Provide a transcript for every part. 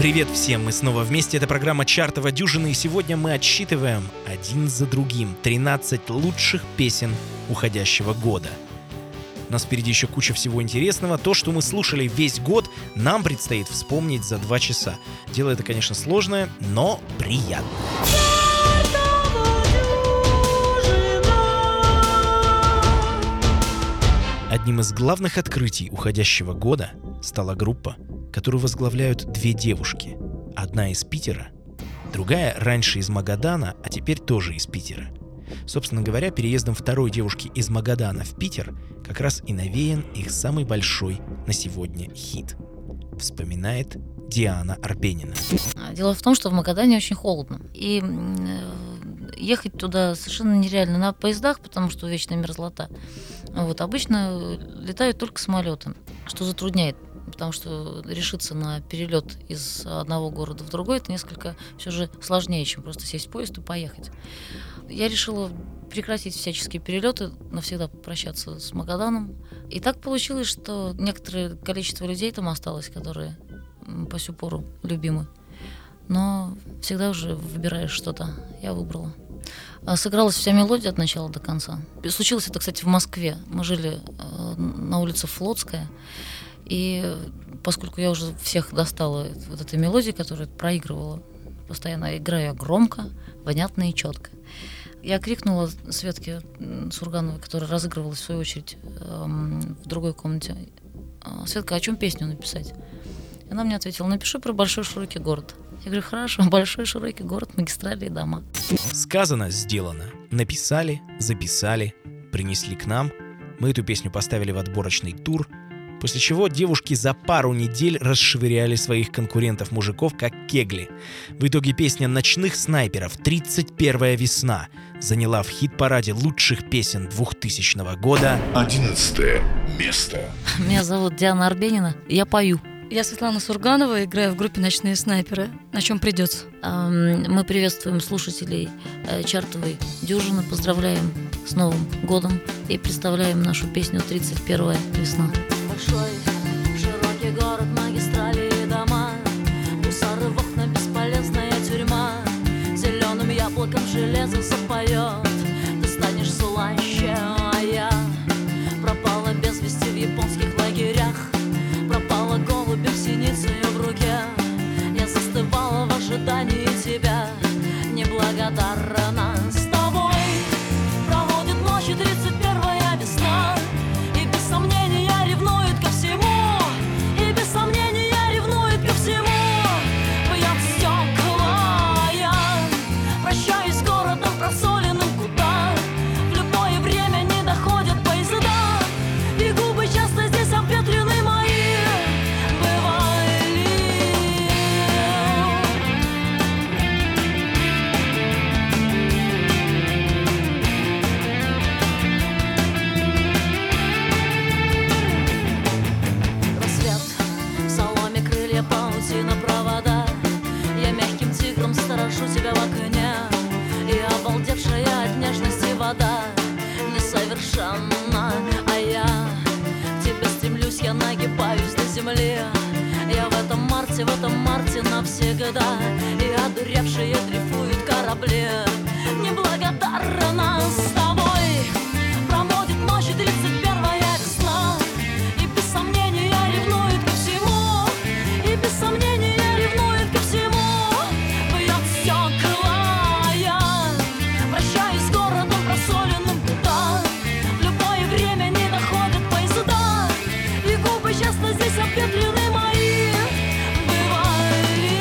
Привет всем, мы снова вместе, это программа «Чартова дюжина», и сегодня мы отсчитываем один за другим 13 лучших песен уходящего года. У нас впереди еще куча всего интересного. То, что мы слушали весь год, нам предстоит вспомнить за 2 часа. Дело это, конечно, сложное, но приятно. Одним из главных открытий уходящего года стала группа, которую возглавляют 2 девушки. Одна из Питера, другая раньше из Магадана, а теперь тоже из Питера. Собственно говоря, переездом второй девушки из Магадана в Питер как раз и навеян их самый большой на сегодня хит. Вспоминает Диана Арбенина. Дело в том, что в Магадане очень холодно. И ехать туда совершенно нереально на поездах, потому что вечная мерзлота. Обычно летают только самолеты, что затрудняет. Потому что решиться на перелет из одного города в другой, это несколько все же сложнее, чем просто сесть в поезд и поехать. Я решила прекратить всяческие перелеты, навсегда попрощаться с Магаданом. И так получилось, что некоторое количество людей там осталось, которые по сю пору любимы. Но всегда уже выбираешь что-то. Я выбрала. Сыгралась вся мелодия от начала до конца. Случилось это, кстати, в Москве. Мы жили на улице Флотская. И поскольку я уже всех достала вот этой мелодии, которую проигрывала, постоянно играю громко, понятно и четко. Я крикнула Светке Сургановой, которая разыгрывалась в свою очередь в другой комнате: «Светка, о чем песню написать?» И она мне ответила: «Напиши про большой широкий город». Я говорю: «Хорошо, большой широкий город, магистрали и дома». Сказано, сделано. Написали, записали, принесли к нам. Мы эту песню поставили в отборочный тур, после чего девушки за пару недель расшвыряли своих конкурентов-мужиков как кегли. В итоге песня «Ночных снайперов» «31 весна» заняла в хит-параде лучших песен 2000 года 11 место. Меня зовут Диана Арбенина, я пою. Я Светлана Сурганова, играю в группе «Ночные снайперы». На чем придется? Мы приветствуем слушателей чартовой дюжины, поздравляем с Новым годом и представляем нашу песню «31 весна». Большой, широкий город, магистрали и дома, мусоры в окна, бесполезная тюрьма. Зеленым яблоком железо запоет, ты станешь слаще, а я пропала без вести в японских лагерях. Пропала голубем синицею в руке. Я застывала в ожидании тебя, неблагодарна. С тобой проводит ночи 31 весна, и без сомнения ревнует ко всему, и без сомнения ревнует ко всему. Бьет стекла, я прощаюсь с городом просоленным, куда в любое время не доходят поезда, и губы часто здесь обветрены мои. На провода я мягким тигром сторожу тебя в окне, и обалдевшая от нежности вода несовершенна, а я к тебе стремлюсь, я нагибаюсь до земли. Я в этом марте навсегда, и одуревшие дрейфуют корабли. Неблагодарна. С тобой промодит ночи 31 весна, и без сомнения ревнует ко всему, и без сомнения ревнует ко всему. Бьет стекла, я прощаюсь с городом просоленным, куда в любое время не доходят поезда, и губы часто здесь обветрены мои. Бывали.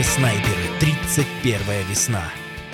Ночные снайперы. 31-я весна.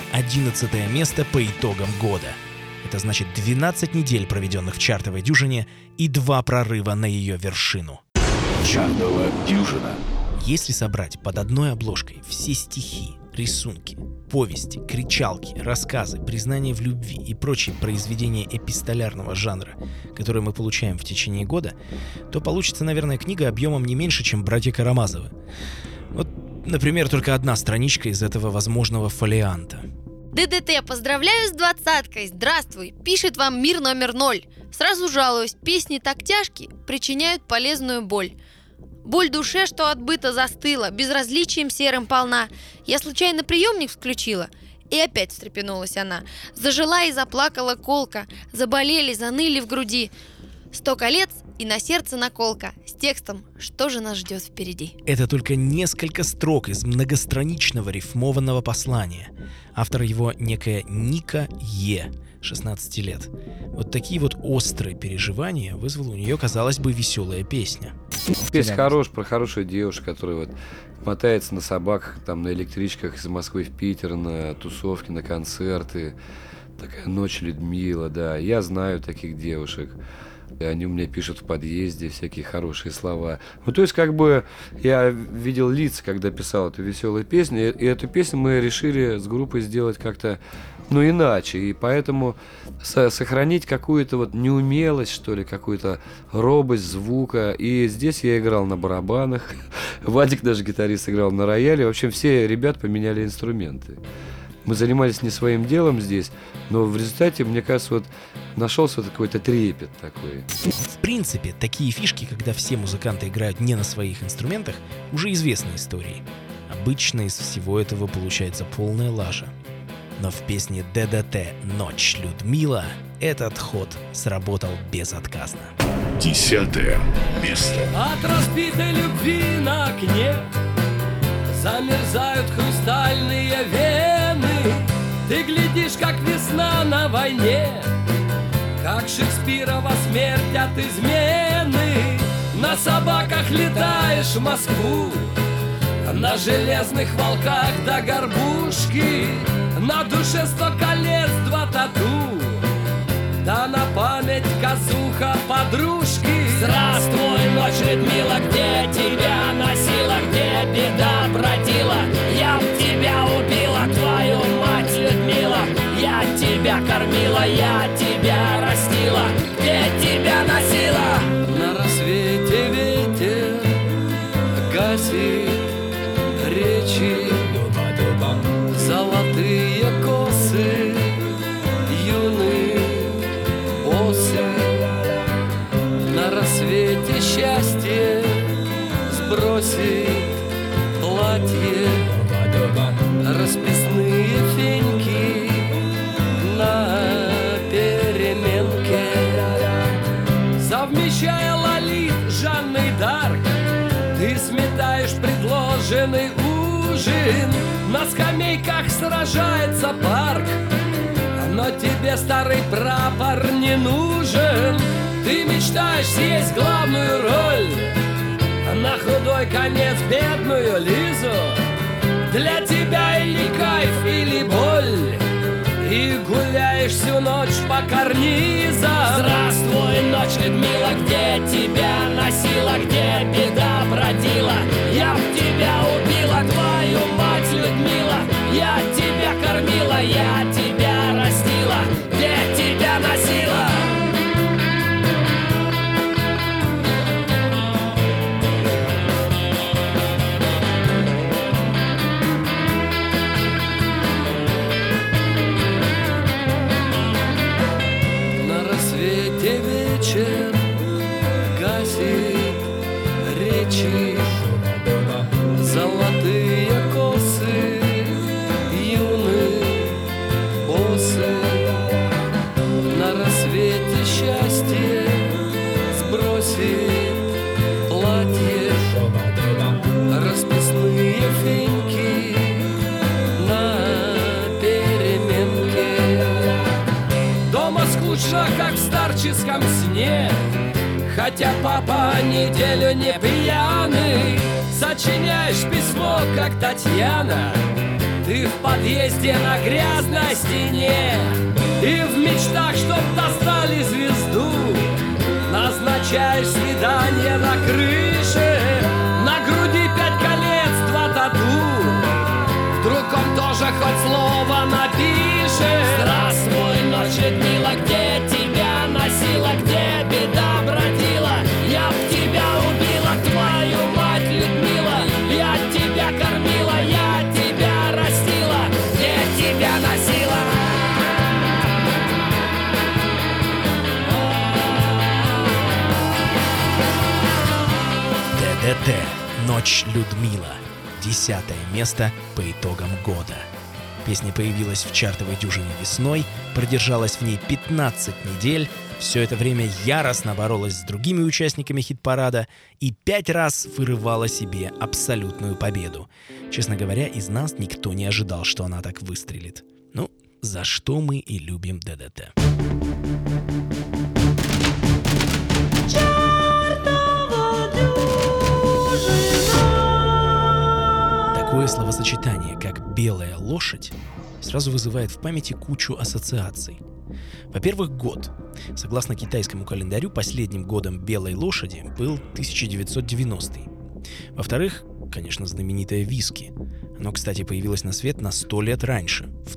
11 место по итогам года. Это значит 12 недель, проведенных в чартовой дюжине, и 2 прорыва на ее вершину. Чартовая дюжина. Если собрать под одной обложкой все стихи, рисунки, повести, кричалки, рассказы, признания в любви и прочие произведения эпистолярного жанра, которые мы получаем в течение года, то получится, наверное, книга объемом не меньше, чем «Братья Карамазовы». Вот, например, только одна страничка из этого возможного фолианта. ДДТ, поздравляю с 20-кой, здравствуй, пишет вам мир номер 0. Сразу жалуюсь, песни так тяжкие, причиняют полезную боль. Боль душе, что от быта застыла, безразличием серым полна. Я случайно приемник включила, и опять встрепенулась она. Зажила и заплакала колка, заболели, заныли в груди. 100 колец и на сердце наколка, с текстом «Что же нас ждет впереди?». Это только несколько строк из многостраничного рифмованного послания. Автор его некая Ника Е., 16 лет. Вот такие вот острые переживания вызвала у нее, казалось бы, веселая песня. Песня про хорошую девушку, которая вот мотается на собаках, там, на электричках из Москвы в Питер, на тусовки, на концерты. Такая ночь Людмила, да. Я знаю таких девушек. И они у меня пишут в подъезде всякие хорошие слова. Ну, то есть, как бы, я видел лица, когда писал эту веселую песню, и эту песню мы решили с группой сделать как-то, ну, иначе. И поэтому сохранить какую-то вот неумелость, что ли, какую-то робость звука. И здесь я играл на барабанах, Вадик, даже гитарист, играл на рояле. В общем, все ребят поменяли инструменты. Мы занимались не своим делом здесь, но в результате, мне кажется, вот нашелся вот какой-то трепет такой. В принципе, такие фишки, когда все музыканты играют не на своих инструментах, уже известны истории. Обычно из всего этого получается полная лажа. Но в песне ДДТ «Ночь Людмила» этот ход сработал безотказно. 10 место. От разбитой любви на окне замерзают хрустальные вены. Ты глядишь, как весна на войне, как Шекспирова смерть от измены. На собаках летаешь в Москву, на железных волках до горбушки. На душе 100 колец, 2 тату, да на память казуха подружки. Здравствуй, ночь, Людмила, где тебя носила, где беда бродила? Я б тебя убила, твою мать, Людмила. Я тебя кормила, я тебя растила, где тебя носила? На рассвете ветер гасит речи, золотые косы юных осы. На рассвете счастье сбросит платье, расписные феньки на переменке. Совмещая Лолит с Жанной Дарк, ты сметаешь предложенный ужин. На скамейках сражается парк, но тебе старый прапор не нужен. Ты мечтаешь съесть главную роль, на худой конец бедную Лизу. Для тебя или кайф, или боль, и гуляешь всю ночь по карнизам. Здравствуй, ночь, Людмила, где тебя носила, где беда бродила? Я б тебя убила, твою мать, Людмила. Я тебя кормила, я тебя растила, где тебя носила? Вечер гасит речи, золотые косы юных осы. На рассвете счастье сбросит платье, расписные феньки на переменке. Дома скучно, как в старческом сне, Хотя папа неделю не пьяный, сочиняешь письмо, как Татьяна. Ты в подъезде на грязной стене и в мечтах, чтоб достали звезду, назначаешь свидание на крыше, на груди 5 колец, 2 тату. Вдруг он тоже хоть слово напишет. Здравствуй, ночь Людмила, где тебя носила, где беда бродила? Я б тебя убила, твою мать, Людмила. Я тебя кормила, я тебя растила, где тебя носила? ДДТ. Ночь Людмила. 10 место по итогам года. Песня появилась в чартовой дюжине весной, продержалась в ней 15 недель, все это время яростно боролась с другими участниками хит-парада и 5 раз вырывала себе абсолютную победу. Честно говоря, из нас никто не ожидал, что она так выстрелит. Ну, за что мы и любим ДДТ. Такое словосочетание, как «белая лошадь», сразу вызывает в памяти кучу ассоциаций. Во-первых, год. Согласно китайскому календарю, последним годом белой лошади был 1990. Во-вторых, конечно, знаменитое виски. Оно, кстати, появилось на свет на 100 лет раньше, в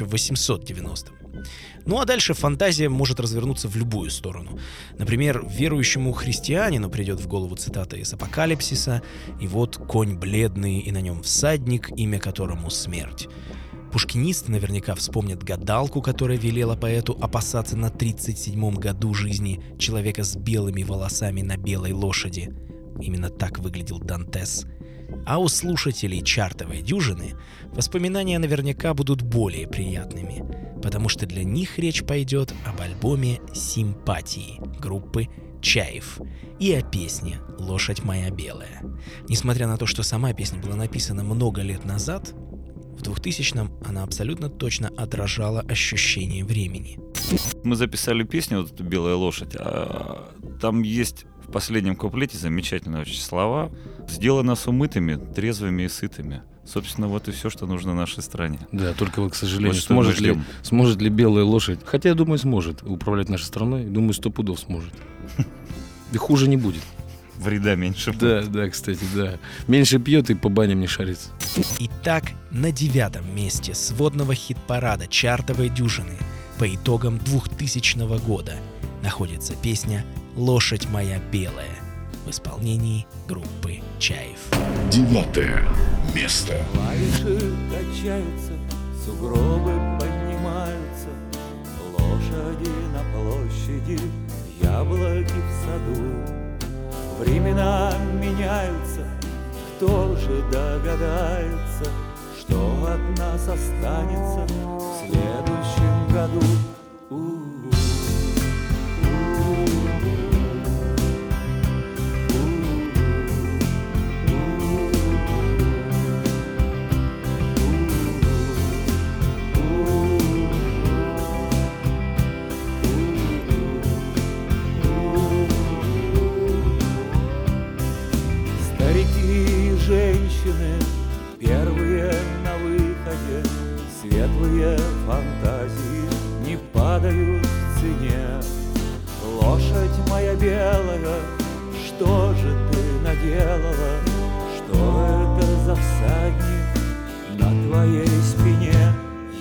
1890. Ну а дальше фантазия может развернуться в любую сторону. Например, верующему христианину придет в голову цитата из Апокалипсиса: «И вот конь бледный, и на нем всадник, имя которому смерть». Пушкинисты наверняка вспомнят гадалку, которая велела поэту опасаться на 37-м году жизни человека с белыми волосами на белой лошади. Именно так выглядел Дантес. А у слушателей чартовой дюжины воспоминания наверняка будут более приятными, потому что для них речь пойдет об альбоме «Симпатии» группы «Чаев» и о песне «Лошадь моя белая». Несмотря на то, что сама песня была написана много лет назад, в 2000-м она абсолютно точно отражала ощущение времени. Мы записали песню вот эту «Белая лошадь», а там есть в последнем куплете замечательные очень слова: «Сделано с умытыми, трезвыми и сытыми». Собственно, вот и все, что нужно нашей стране. Да, только вот, к сожалению, Вот сможет ли белая лошадь, хотя я думаю, сможет управлять нашей страной, думаю, 100 пудов сможет. И хуже не будет. Вреда меньше. Да, кстати, да. Меньше пьет и по баням не шарится. Итак, на 9-м месте сводного хит-парада чартовой дюжины по итогам 2000 года находится песня «Лошадь моя белая» в исполнении группы «Чаев». 9 место. Клавиши качаются, сугробы поднимаются, лошади на площади, яблоки в саду. Времена меняются, кто же догадается, что от нас останется в следующем году. Женщины первые на выходе, светлые фантазии не падают в цене. Лошадь моя белая, что же ты наделала? Что это за всадник на твоей спине?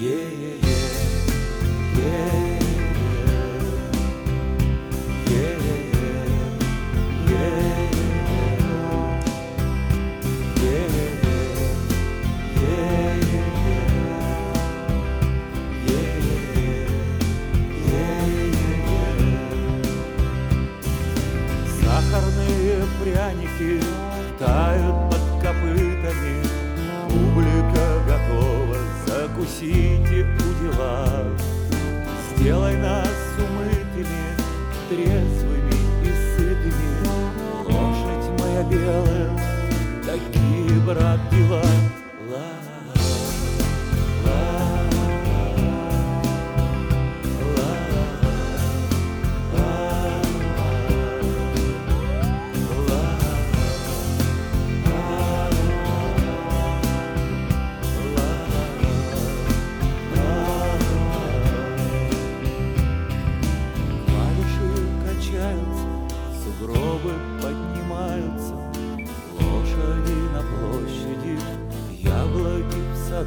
Сахарные пряники тают под копытами, публика готова закусить и удила. Сделай нас умытыми, трезвыми и сытыми, лошадь моя белая, такие, брат, дела.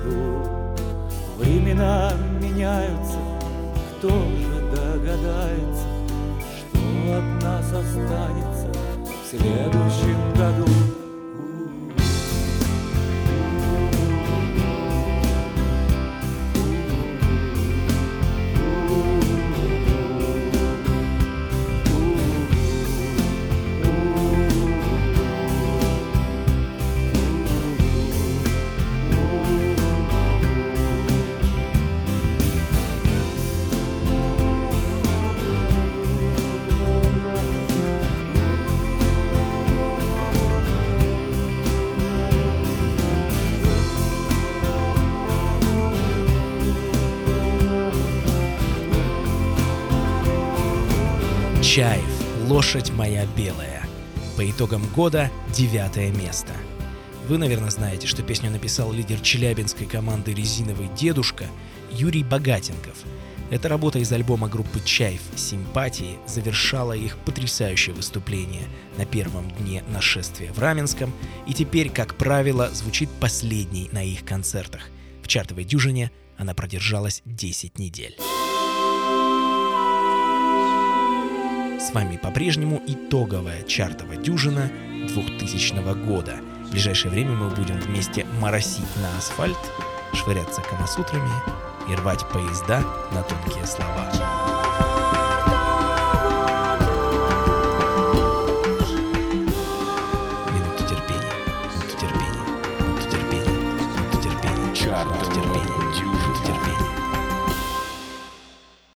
году. Времена меняются, кто же догадается, что от нас останется в следующем году. Чаев, «Лошадь моя белая». По итогам года 9 место. Вы, наверное, знаете, что песню написал лидер челябинской команды «Резиновый дедушка» Юрий Богатенков. Эта работа из альбома группы «Чаев. Симпатии» завершала их потрясающее выступление на первом дне нашествия в Раменском и теперь, как правило, звучит последней на их концертах. В чартовой дюжине она продержалась 10 недель. С вами по-прежнему итоговая чартовая дюжина 2000 года. В ближайшее время мы будем вместе моросить на асфальт, швыряться камасутрами и рвать поезда на тонкие слова.